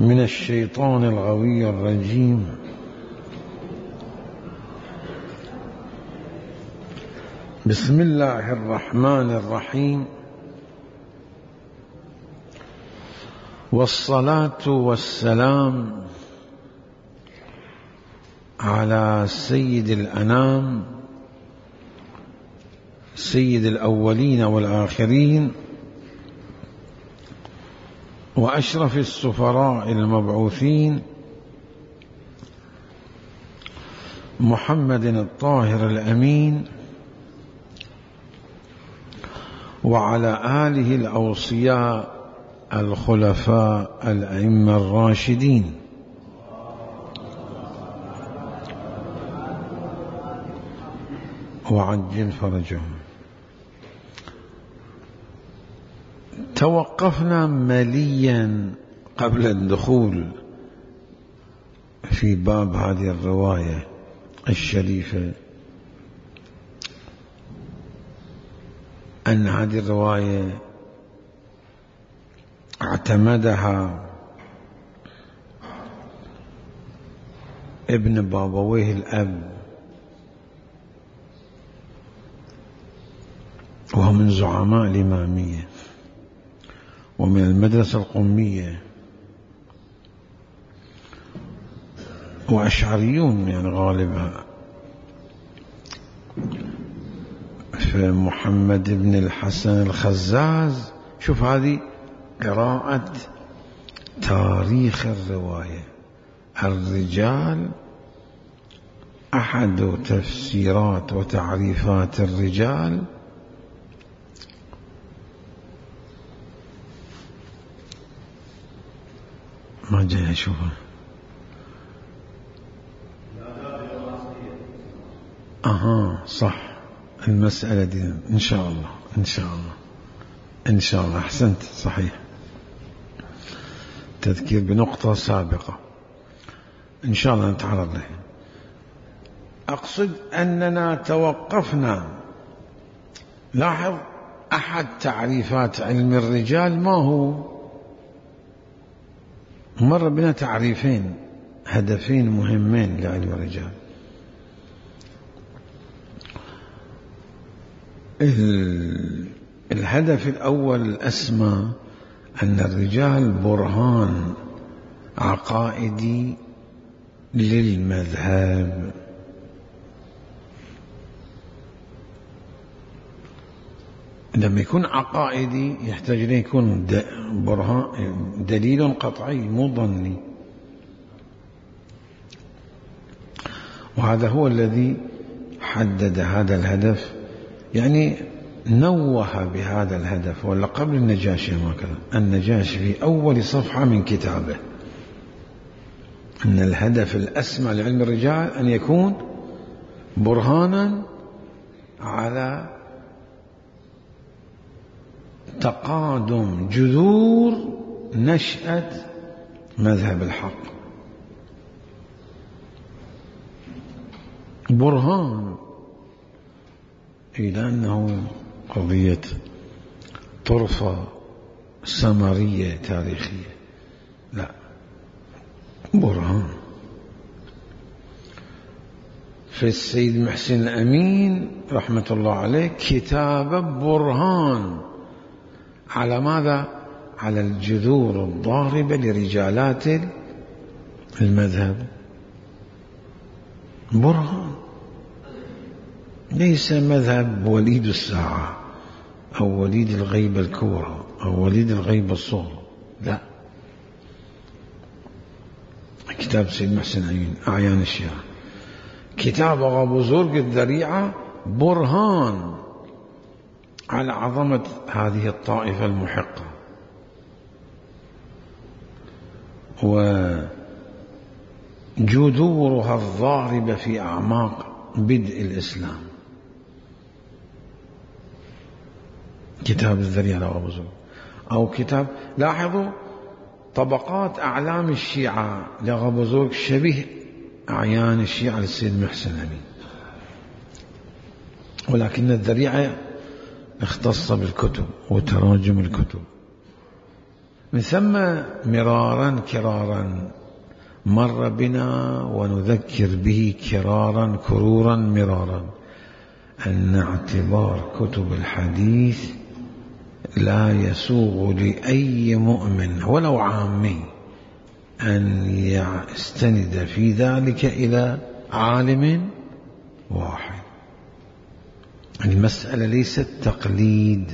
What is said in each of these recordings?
من الشيطان الغوي الرجيم. بسم الله الرحمن الرحيم، والصلاة والسلام على سيد الأنام، سيد الأولين والآخرين، وأشرف السفراء المبعوثين، محمد الطاهر الأمين، وعلى آله الأوصياء الخلفاء الأئمة الراشدين، وعجل فرجهم. توقفنا مليا قبل الدخول في باب هذه الرواية الشريفة أن هذه الرواية اعتمدها ابن بابويه الأب، وهو من زعماء الإمامية ومن المدرسة القمية، وأشعريون يعني غالبا، فمحمد بن الحسن الخزاز. شوف هذه قراءة تاريخ الرواية. الرجال أحد تفسيرات وتعريفات الرجال ما جاي أشوفه. صح، المسألة دي إن شاء الله إن شاء الله إن شاء الله. أحسنت، صحيح، تذكير بنقطة سابقة إن شاء الله نتعرض لها. أقصد أننا توقفنا. لاحظ أحد تعريفات علم الرجال ما هو؟ مر بنا تعريفين، هدفين مهمين لعلم الرجال. الهدف الأول الأسمى أن الرجال برهان عقائدي للمذهب. لما يكون عقائدي يحتاج إليه يكون برهان، دليل قطعي مو ظني، وهذا هو الذي حدد هذا الهدف، يعني نوه بهذا الهدف. ولا قبل النجاشي هكذا، النجاشي في أول صفحة من كتابه أن الهدف الأسمى لعلم الرجال أن يكون برهانا على تقادم جذور نشأة مذهب الحق. برهان إلى أنه قضية طرفة سمرية تاريخية، لا، برهان. في السيد محسن الأمين رحمة الله عليه كتاب برهان على ماذا؟ على الجذور الضاربة لرجالات المذهب. برهان ليس مذهب وليد الساعة أو وليد الغيبة الكبرى أو وليد الغيبة الصغرى، لا. كتاب سيد محسن أمين أعيان الشيعة، كتاب أبو زرق الذريعة، برهان على عظمة هذه الطائفة المحقة وجذورها الضاربة في أعماق بدء الإسلام. كتاب الذريعة لأبو زرق، أو كتاب، لاحظوا طبقات أعلام الشيعة لأبو زرق شبيه أعيان الشيعة للسيد محسن أمين، ولكن الذريعة اختص بالكتب وتراجم الكتب. من ثم مرارا كرارا مر بنا ونذكر به كرارا كرورا مرارا أن اعتبار كتب الحديث لا يسوغ لأي مؤمن ولو عامي أن يستند في ذلك إلى عالم واحد. المسألة ليست تقليد.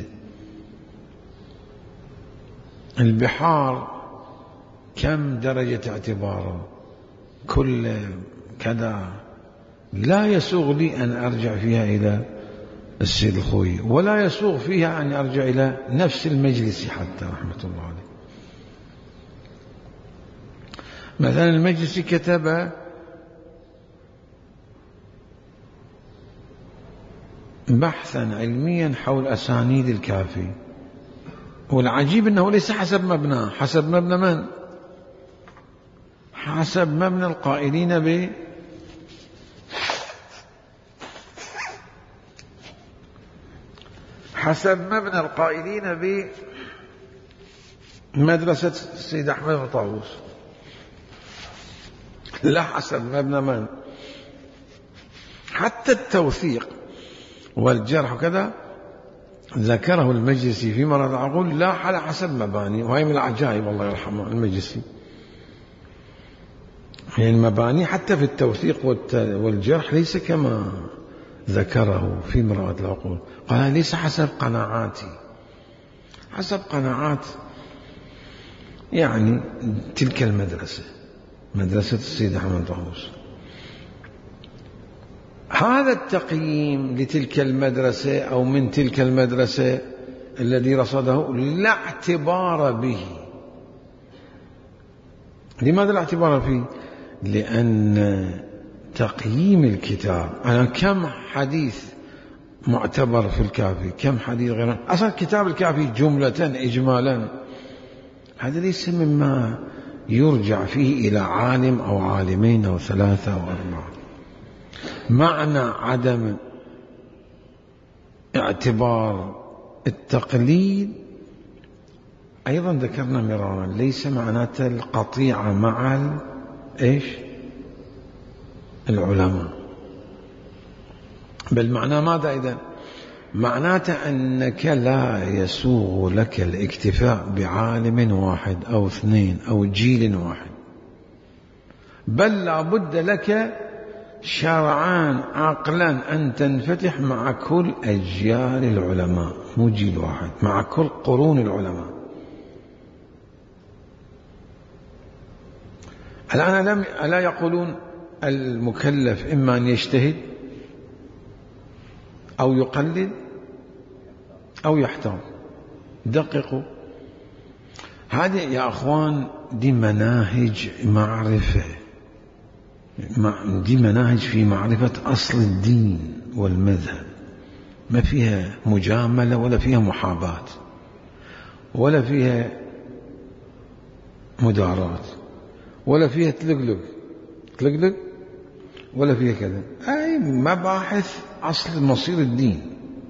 البحار كم درجة اعتباره؟ كل كذا. لا يسوغ لي أن أرجع فيها إلى السيد الخوي، ولا يسوغ فيها أن أرجع إلى نفس المجلس حتى رحمة الله عليه. مثلا المجلس كتب بحثا علميا حول أسانيد الكافي، والعجيب أنه ليس حسب مبنى. حسب مبنى من؟ حسب مبنى القائلين حسب مبنى القائلين بمدرسة السيد أحمد بن طاووس، لا حسب مبنى من. حتى التوثيق والجرح وكذا ذكره المجلسي في مرض العقول لا على حسب مباني، وهي من العجائب الله يرحمه المجلسي. يعني المباني حتى في التوثيق والجرح ليس كما ذكره في مرض العقول. قال ليس حسب قناعاتي، حسب قناعات يعني تلك المدرسة، مدرسة السيد أحمد طاووس. هذا التقييم لتلك المدرسة أو من تلك المدرسة الذي رصده لا اعتبار به. لماذا لا اعتبار فيه؟ لأن تقييم الكتاب، أنا كم حديث معتبر في الكافي، كم حديث غيره. أصلا كتاب الكافي جملة إجمالا هذا ليس مما يرجع فيه إلى عالم أو عالمين أو ثلاثة أو أربعة. معنى عدم اعتبار التقليد أيضا ذكرنا مرارا ليس معناته القطيعة مع العلماء، بل معناه ماذا إذن؟ معناته أنك لا يسوغ لك الاكتفاء بعالم واحد أو اثنين أو جيل واحد، بل لا بد لك شرعان عقلا أن تنفتح مع كل أجيال العلماء، مو جيل واحد، مع كل قرون العلماء. الآن ألا يقولون المكلف إما أن يجتهد أو يقلد أو يحتاط؟ دققوا، هذه يا أخوان دي مناهج معرفة، دي مناهج في معرفة أصل الدين والمذهب، ما فيها مجاملة ولا فيها محاباة ولا فيها مدارات ولا فيها تلقلق ولا فيها كذا. أي مباحث أصل مصير الدين،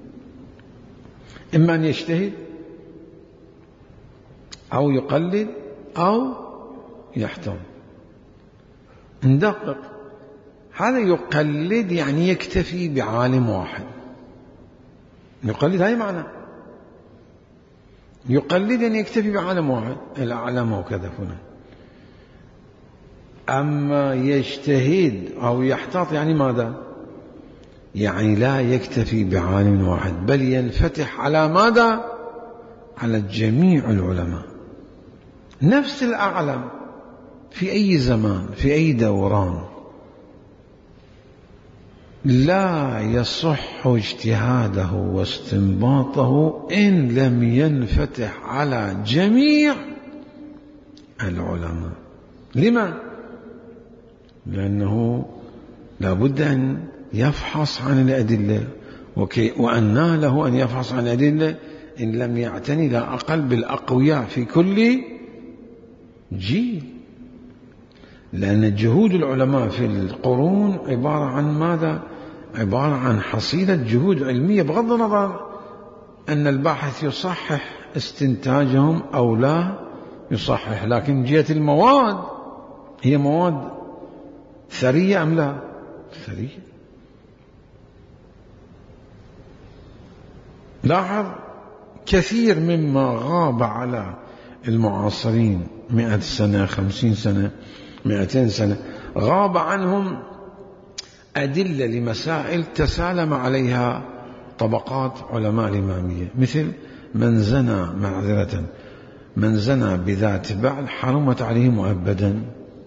إما أن يجتهد أو يقلد أو يحتاط. ندقق، هذا يقلد يعني يكتفي بعالم واحد، يقلد هاي معنى يقلد يعني يكتفي بعالم واحد، الأعلم وكذا فلان. أما يجتهد أو يحتاط يعني ماذا؟ يعني لا يكتفي بعالم واحد، بل ينفتح على ماذا؟ على جميع العلماء، نفس الأعلم في أي زمان في أي دوران. لا يصح اجتهاده واستنباطه إن لم ينفتح على جميع العلماء. لما؟ لأنه لا بد أن يفحص عن الأدلة، وأن له أن يفحص عن الأدلة إن لم يعتني لا أقل بالأقوياء في كل جيل. لأن جهود العلماء في القرون عبارة عن ماذا؟ عبارة عن حصيلة جهود علمية، بغض النظر أن الباحث يصحح استنتاجهم أو لا يصحح، لكن جهة المواد هي مواد ثرية أم لا؟ ثرية. لاحظ كثير مما غاب على المعاصرين 100 سنة 50 سنة 200 سنة غاب عنهم أدلة لمسائل تسالم عليها طبقات علماء الإمامية، مثل من زنى بذات بعل حرمت عليه مؤبدا.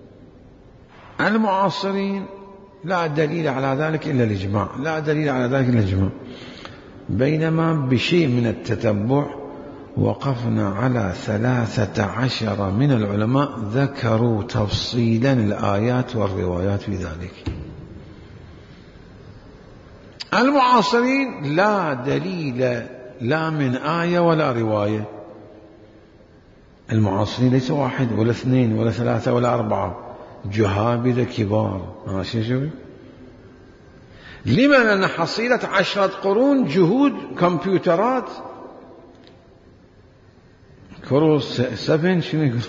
المعاصرين لا دليل على ذلك إلا الإجماع، لا دليل على ذلك إلا الإجماع. بينما بشيء من التتبع وقفنا على 13 من العلماء ذكروا تفصيلا الآيات والروايات في ذلك. المعاصرين لا دليل لا من آية ولا رواية. المعاصرين ليس واحد ولا اثنين ولا ثلاثة ولا أربعة، جهابذة كبار. ماشي شوي. لما؟ لأن حصيلة 10 قرون جهود كمبيوترات كروس 7 شنو يقول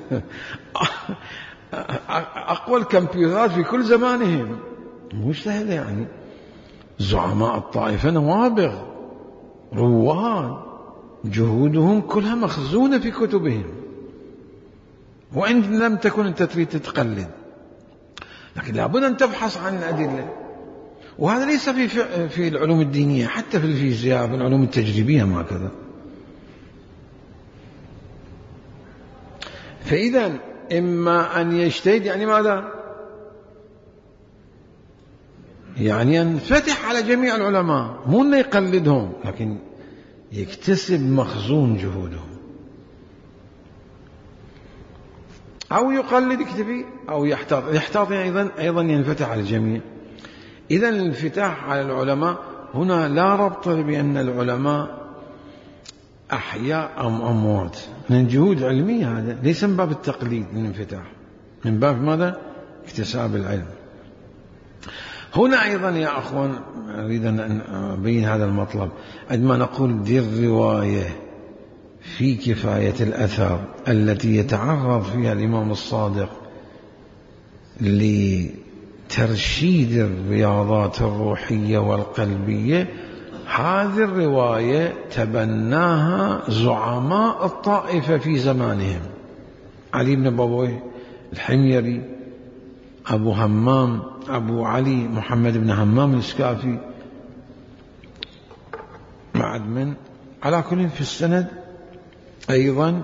أقوى الكمبيوترات في كل زمانهم. مش سهل يعني. زعماء الطائفة نوابغ رواد، جهودهم كلها مخزونة في كتبهم، وإن لم تكن أنت تريد تتقلد، لكن لابد أن تبحث عن الأدلة. وهذا ليس في العلوم الدينية، حتى في الفيزياء في العلوم التجريبية ما كذا. فإذا إما أن يجتهد، يعني ماذا؟ يعني ينفتح على جميع العلماء، مو أنه يقلدهم، لكن يكتسب مخزون جهودهم، أو يقلد يكتفي أو يحتاط أيضا ينفتح على الجميع. إذن الانفتاح على العلماء هنا لا ربط بأن العلماء أحياء أم أموات، من جهود علمية. هذا ليس من باب التقليد، من الانفتاح من باب ماذا؟ اكتساب العلم. هنا أيضا يا أخوان أريد أن أبين هذا المطلب. عندما نقول دي الرواية في كفاية الأثر التي يتعرض فيها الإمام الصادق لترشيد الرياضات الروحية والقلبية، هذه الرواية تبناها زعماء الطائفة في زمانهم: علي بن بابويه، الحميري، أبو همام، أبو علي محمد بن همام الإسكافي، بعد من على كل. في السند أيضا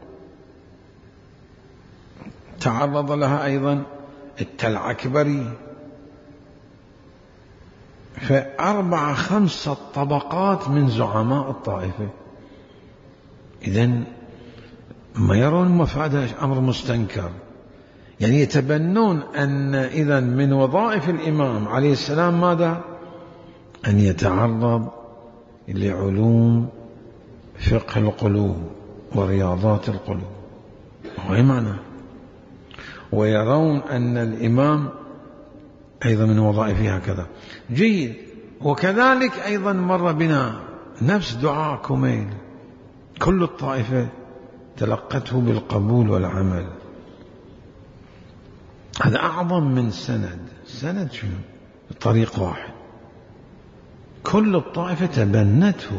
تعرض لها أيضا التلعكبري. فأربع 5 طبقات من زعماء الطائفة. إذن ما يرون مفاد أمر مستنكر، يعني يتبنون أن إذن من وظائف الإمام عليه السلام ماذا؟ أن يتعرض لعلوم فقه القلوب ورياضات القلوب. وهي معنى. ويرون أن الإمام أيضا من وظائفه هكذا. جيد. وكذلك أيضا مر بنا نفس دعاء كميل، كل الطائفة تلقته بالقبول والعمل. هذا أعظم من سند شنو؟ طريق واحد، كل الطائفة تبنته،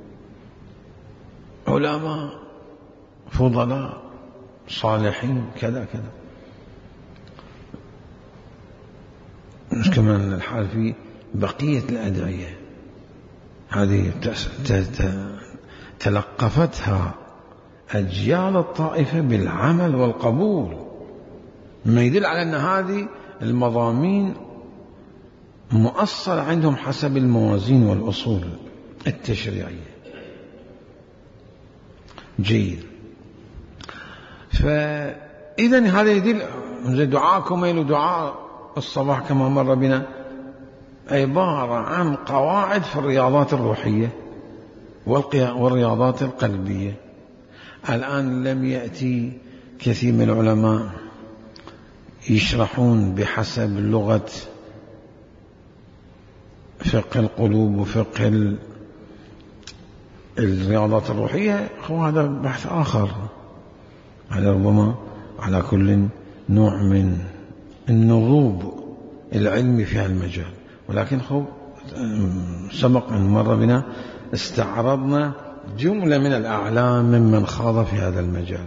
علماء فضلاء صالحين كذا كذا. مش كمان الحال في بقية الأدعية هذه تلقفتها أجيال الطائفة بالعمل والقبول، ما يدل على أن هذه المضامين مؤصلة عندهم حسب الموازين والأصول التشريعية. جيد. فإذن هذا يدل زي دعاء كميل ودعاء الصباح كما مر بنا عبارة عن قواعد في الرياضات الروحية والرياضات القلبية. الآن لم يأتي كثير من العلماء يشرحون بحسب لغة فقه القلوب وفقه الرياضات الروحية، هذا بحث آخر. هذا ربما على كل نوع من النضوب العلمي في هالمجال. ولكن سبق أن مر بنا استعرضنا جملة من الأعلام ممن خاض في هذا المجال.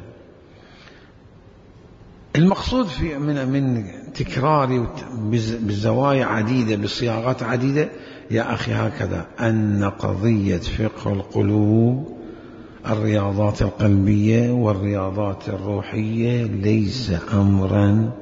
المقصود من تكراري بزوايا عديدة بصياغات عديدة يا أخي هكذا، أن قضية فقه القلوب، الرياضات القلبية والرياضات الروحية، ليس أمرا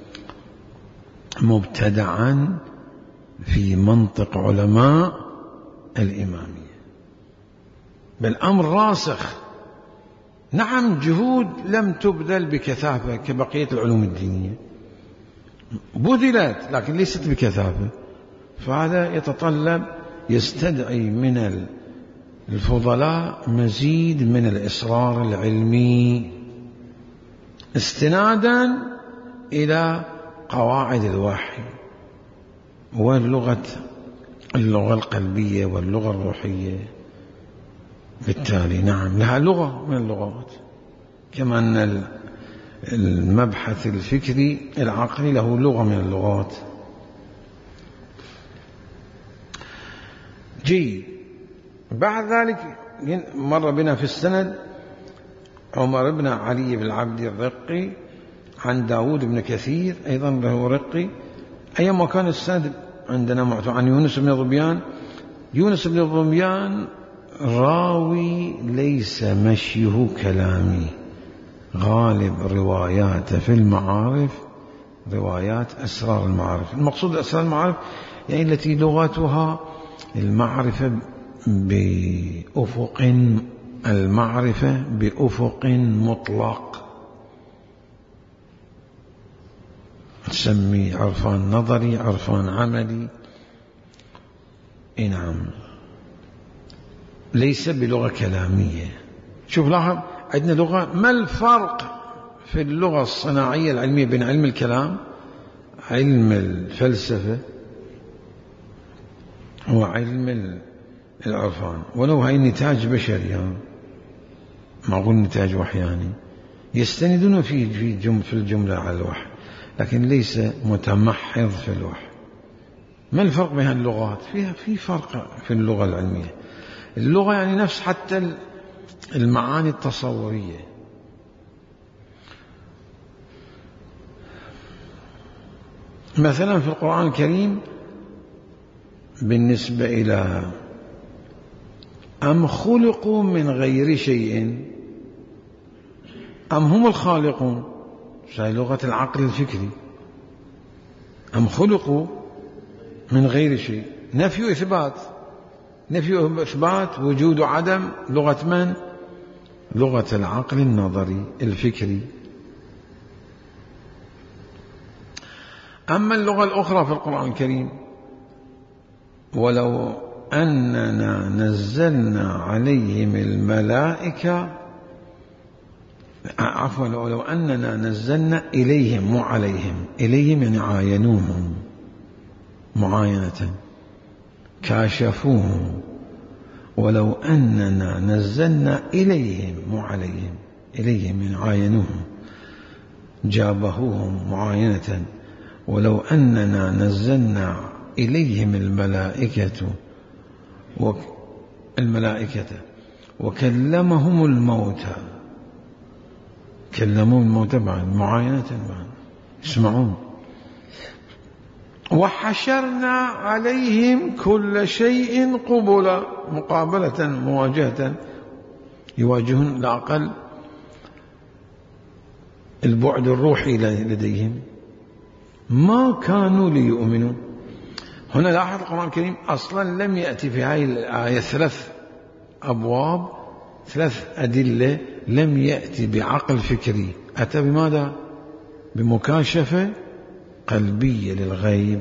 مبتدعا في منطق علماء الإمامية، بل أمر راسخ. نعم، جهود لم تبذل بكثافة كبقية العلوم الدينية، بذلت لكن ليست بكثافة. فهذا يستدعي من الفضلاء مزيد من الإصرار العلمي استنادا إلى قواعد الوحي واللغة القلبية واللغة الروحية. بالتالي نعم لها لغة من اللغات، كما أن المبحث الفكري العقلي له لغة من اللغات. بعد ذلك مر بنا في السند عمر بن علي بن العبد الرقي عن داود بن كثير أيضا له رقي. أيما كان السند عندنا عن يونس بن ظبيان. يونس بن ظبيان راوي ليس مشيه كلامي، غالب رواياته في المعارف روايات أسرار المعارف. المقصود أسرار المعارف يعني التي لغتها المعرفة بأفق مطلق، تسمي عرفان نظري، عرفان عملي. نعم، ليس بلغة كلامية. شوف لاحظ، عندنا لغة. ما الفرق في اللغة الصناعية العلمية بين علم الكلام، علم الفلسفة، وعلم العرفان؟ ولو هاي نتاج بشري، معقول نتاج وحياني، يستندون في الجملة على الوحي، لكن ليس متمحض في الوحي. ما الفرق بين اللغات؟ في فرق في اللغة العلمية. اللغة يعني نفس حتى المعاني التصورية. مثلا في القرآن الكريم بالنسبة إلى أم خلقوا من غير شيء أم هم الخالقون، هذه لغة العقل الفكري. أم خلقوا من غير شيء، نفي إثبات، نفي إثبات، وجود وعدم، لغة من؟ لغة العقل النظري الفكري. أما اللغة الأخرى في القرآن الكريم، ولو أننا نزلنا عليهم الملائكة، عفوا، ولو أننا نزلنا إليهم، مو عليهم، إليهم يعني عاينوهم معاينة، كاشفوهم. ولو أننا نزلنا إليهم، مو عليهم، إليهم يعني عاينوهم، جابهوهم معاينة. ولو أننا نزلنا إليهم الملائكة وكلمهم الموتى، كلموا الموتى بعد معاينة، بعد يسمعون. وحشرنا عليهم كل شيء قبلا، مقابلة، مواجهة، يواجهون الأقل البعد الروحي لديهم. ما كانوا ليؤمنوا. هنا لاحظ القرآن الكريم أصلا لم يأتي في هذه الآية 3 أبواب، 3 أدلة، لم يأتي بعقل فكري، أتى بماذا؟ بمكاشفة قلبية للغيب.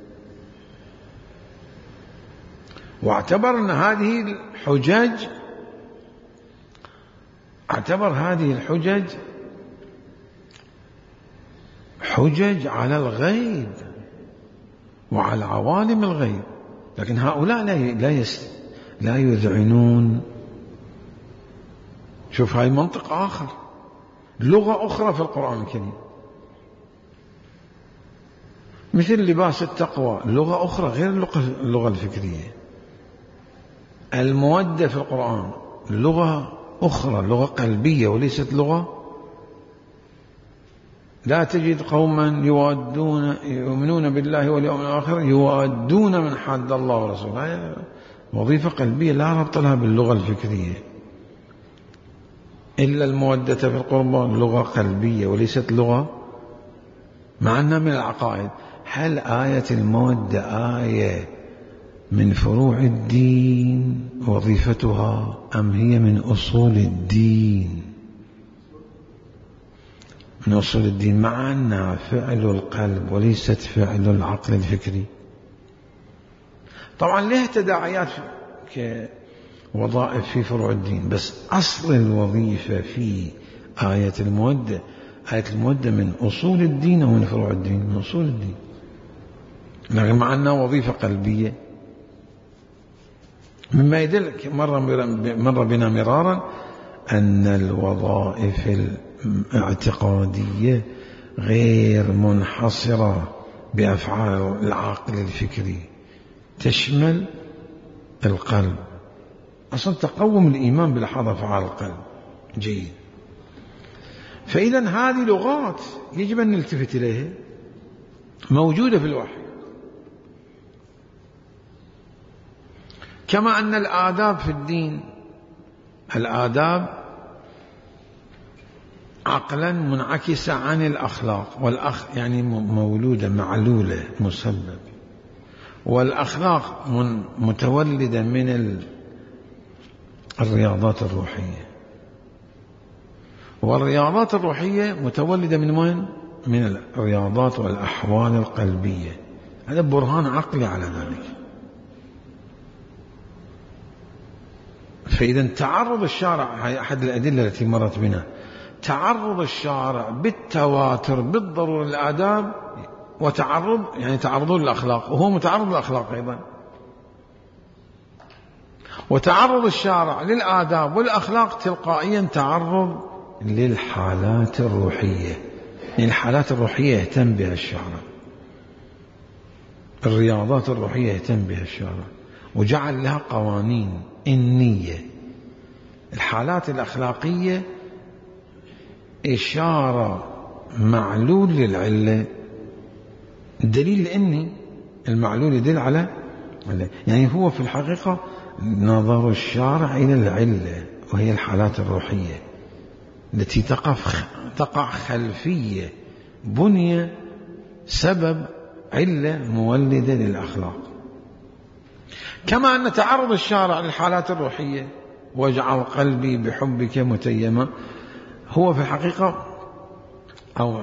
واعتبر أن هذه الحجج حجج على الغيب وعلى عوالم الغيب، لكن هؤلاء لا يذعنون. شوف، هاي منطق آخر، لغة أخرى في القرآن الكريم، مثل لباس التقوى لغة أخرى غير اللغة الفكرية. المودة في القرآن لغة أخرى، لغة قلبية وليست لغة. لا تجد قوما يؤمنون بالله واليوم الآخر يوادون من حاد الله ورسوله، هذه وظيفة قلبية لا ربط لها باللغة الفكرية. إلا المودة في القربان لغة قلبية وليست لغة، مع أنها من العقائد. هل آية المودة آية من فروع الدين وظيفتها، أم هي من أصول الدين؟ من أصول الدين، مع أنها فعل القلب وليست فعل العقل الفكري. طبعا لها تداعيات كوظائف في فروع الدين، بس أصل الوظيفة في آية المودة، آية المودة من أصول الدين أو من فروع الدين؟ من أصول الدين، لكن مع أنها وظيفة قلبية، مما يدل مر بنا مرارا أن الوظائف الاعتقادية غير منحصرة بأفعال العقل الفكري، تشمل القلب. أصلا تقوم الإيمان بلحظة أفعال القلب. جيد. فإذا هذه لغات يجب أن نلتفت إليها، موجودة في الوحي. كما أن الآداب في الدين، الآداب عقلا منعكسة عن الأخلاق، يعني مولودة معلولة مسبب، والأخلاق متولدة من الرياضات الروحية، والرياضات الروحية متولدة من وين؟ من الرياضات والأحوال القلبية. هذا برهان عقلي على ذلك. فإذا تعرض الشارع، هي أحد الأدلة التي مرت بنا، تعرض الشارع بالتواتر بالضرورة للآداب، وتعرض يعني تعرضه للأخلاق، وهو متعرض للأخلاق أيضا. وتعرض الشارع للآداب والأخلاق تلقائيا تعرض للحالات الروحية، يعني الحالات الروحية يهتم بها الشارع، الرياضات الروحية يهتم بها الشارع، وجعل لها قوانين. النية، الحالات الأخلاقية إشارة معلول للعلة، الدليل الإني المعلول يدل على، يعني هو في الحقيقة نظر الشارع إلى العلة، وهي الحالات الروحية التي تقع خلفية بنية سبب علة مولدة للأخلاق. كما أن تعرض الشارع للحالات الروحية واجعل قلبي بحبك متيما، هو في الحقيقة أو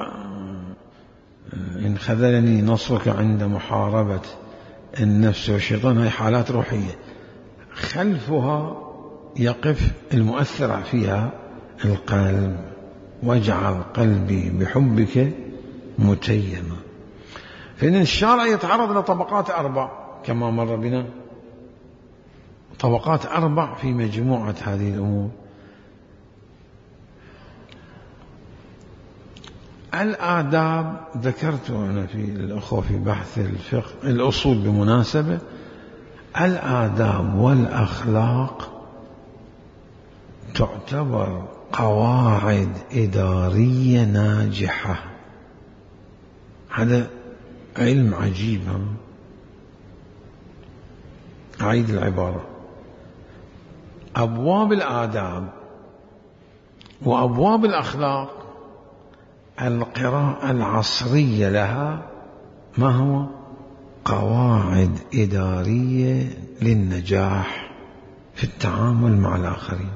إن خذلني نصرك عند محاربة النفس والشيطان، هي حالات روحية خلفها يقف المؤثر فيها القلب، واجعل قلبي بحبك متيما. فإن الشارع يتعرض لطبقات 4 كما مر بنا، طبقات 4 في مجموعة هذه الأمور. الآداب ذكرت أنا في الأخوة في بحث الفقه الأصول بمناسبة، الآداب والأخلاق تعتبر قواعد إدارية ناجحة. هذا علم عجيب. أعيد العبارة: أبواب الآداب وأبواب الأخلاق القراءة العصرية لها ما هو؟ قواعد إدارية للنجاح في التعامل مع الآخرين.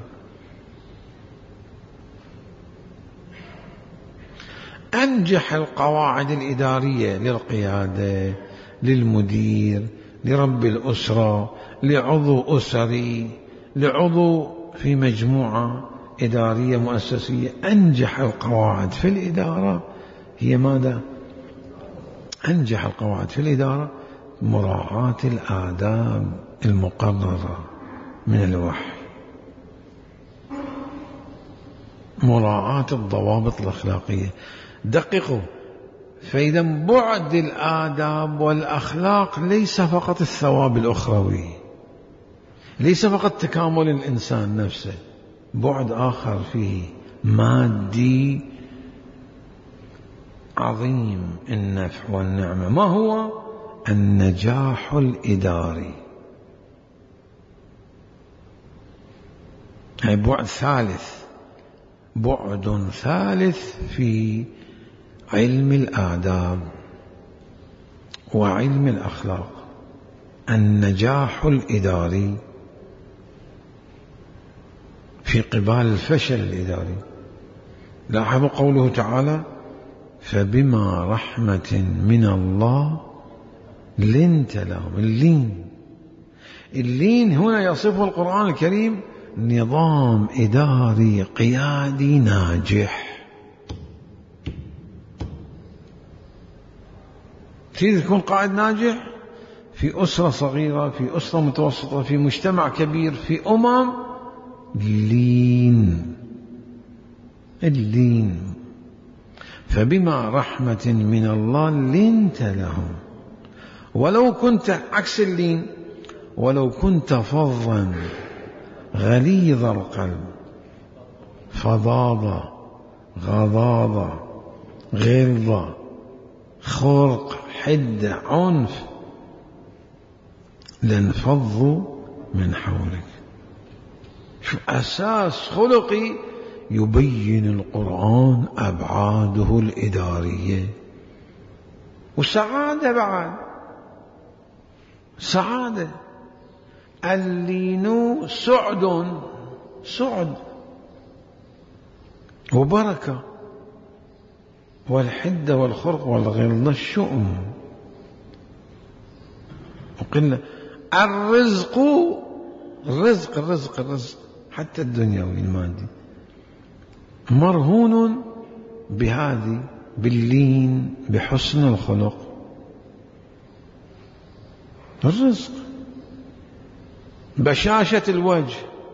أنجح القواعد الإدارية للقيادة، للمدير، لرب الأسرة، لعضو أسري، لعضو في مجموعة إدارية مؤسسية، أنجح القواعد في الإدارة هي ماذا؟ أنجح القواعد في الإدارة مراعاة الآداب المقررة من الوحي. مراعاة الضوابط الأخلاقية. دققوا، فإذا بعد الآداب والأخلاق ليس فقط الثواب الأخروي، ليس فقط تكامل الإنسان نفسه، بعد آخر فيه مادي عظيم النفع والنعمة. ما هو؟ النجاح الإداري. هي بعد ثالث، بعد ثالث في علم الآداب وعلم الأخلاق، النجاح الإداري في قبال الفشل الإداري. لاحظوا قوله تعالى: فبما رحمة من الله لنت لهم. اللين هنا يصفه القرآن الكريم نظام إداري قيادي ناجح. تريد تكون قائد ناجح في أسرة صغيرة، في أسرة متوسطة، في مجتمع كبير، في اللين. فبما رحمة من الله لنت لهم، ولو كنت عكس اللين، ولو كنت فظا غليظ القلب، فظاظة، غضاضة، غلظة، خرق، حدة، عنف، لانفضوا من حولك. شو أساس خلقي يبين القرآن أبعاده الإدارية. وسعادة بعد، سعادة. اللين سعد وبركة، والحدة والخرق والغلظة الشؤم وقلة. الرزق حتى الدنيوي المادي مرهون بهذه، باللين، بحسن الخلق. الرزق، بشاشة الوجه،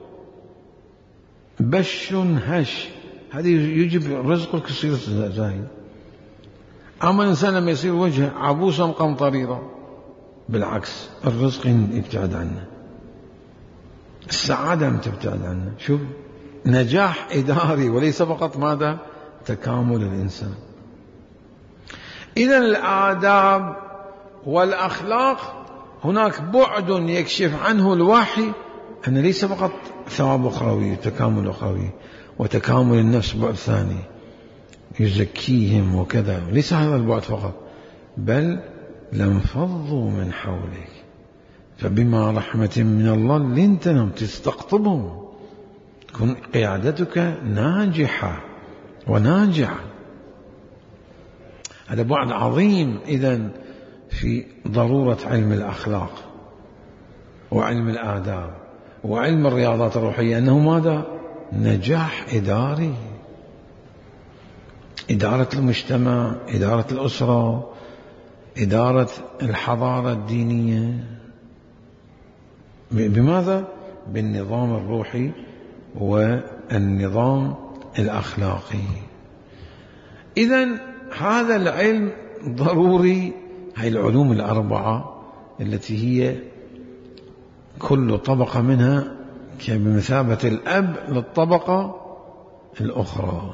بش هش، هذه يجب رزقك يصير زايد. أما الإنسان لما يصير وجهه عبوسا قمطريرا، بالعكس الرزق يبتعد عنه، السعادة تبتعد عنه. شوف، نجاح إداري وليس فقط ماذا؟ تكامل الإنسان. إذن الآداب والأخلاق هناك بعد يكشف عنه الوحي أن ليس فقط ثواب أخروي وتكامل أخروي، وتكامل النفس بعد ثاني يزكيهم وكذا. ليس هذا البعد فقط، بل لانفضوا من حولك فبما رحمة من الله لنت لهم، تستقطبهم، تكون قيادتك ناجحة وناجعة. هذا بعد عظيم إذن في ضرورة علم الأخلاق وعلم الآداب وعلم الرياضات الروحية، أنه ماذا؟ نجاح إداري، إدارة المجتمع، إدارة الأسرة، إدارة الحضارة الدينية. بماذا؟ بالنظام الروحي والنظام الأخلاقي. إذن هذا العلم ضروري. هاي العلوم الأربعة التي هي كل طبقة منها بمثابة الأب للطبقة الأخرى.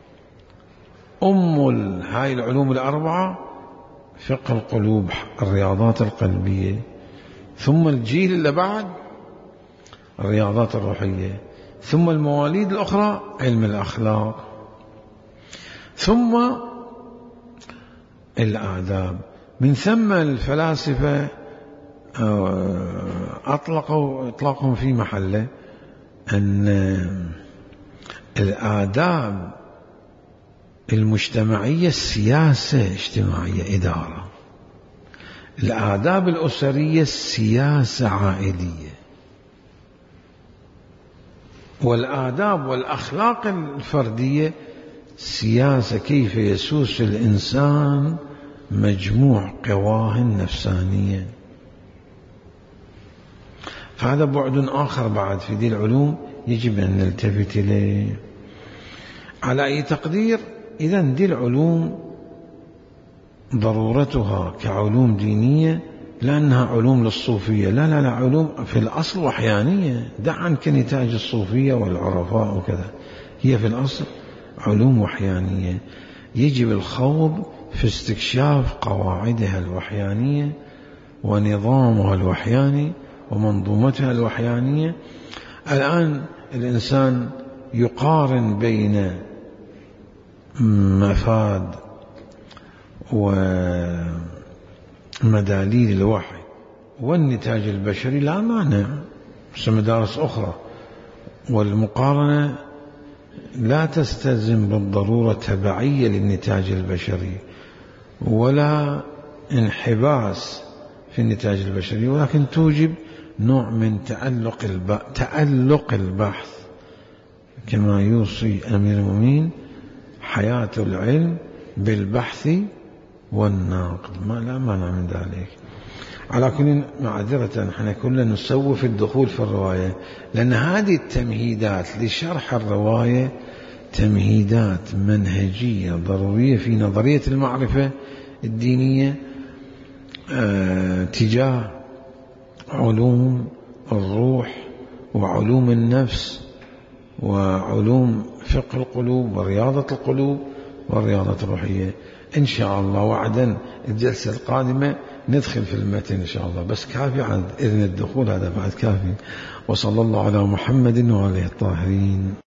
هاي العلوم الأربعة: فقه القلوب، الرياضات القلبية، ثم الجيل اللي بعد الرياضات الروحية، ثم المواليد الأخرى علم الأخلاق، ثم الآداب. من ثم الفلاسفة أطلقوا إطلاقهم في محله أن الآداب المجتمعية السياسة اجتماعية إدارة، الآداب الأسرية السياسة عائلية، والآداب والأخلاق الفردية سياسة كيف يسوس الإنسان مجموع قواه النفسانية. فهذا بعد آخر بعد في ذي العلوم يجب أن نلتفت إليه. على أي تقدير؟ إذن دي العلوم ضرورتها كعلوم دينية، لأنها علوم للصوفية. لا لا لا، علوم في الأصل وحيانية. دع عنك نتاج الصوفية والعرفاء وكذا، هي في الأصل علوم وحيانية. يجب الخوض في استكشاف قواعدها الوحيانية ونظامها الوحياني ومنظومتها الوحيانية. الآن الإنسان يقارن بين مفاد ومداليل الوحي والنتاج البشري، لا مانع، بس مدارس أخرى. والمقارنة لا تستلزم بالضرورة تبعية للنتاج البشري ولا انحباس في النتاج البشري، ولكن توجب نوع من تألق البحث، كما يوصي أمير المؤمنين حياة العلم بالبحث والنقد، ما لا مانع من ذلك. على كل معذرة، نحن كلنا نسوي في الدخول في الرواية، لأن هذه التمهيدات لشرح الرواية تمهيدات منهجية ضرورية في نظرية المعرفة الدينية تجاه علوم الروح وعلوم النفس وعلوم فقه القلوب ورياضة القلوب والرياضة الروحية. إن شاء الله وعدا الجلسة القادمة ندخل في المتن إن شاء الله، بس كافي عن إذن الدخول، هذا بعد كافي. وصلى الله على محمد وآله الطاهرين.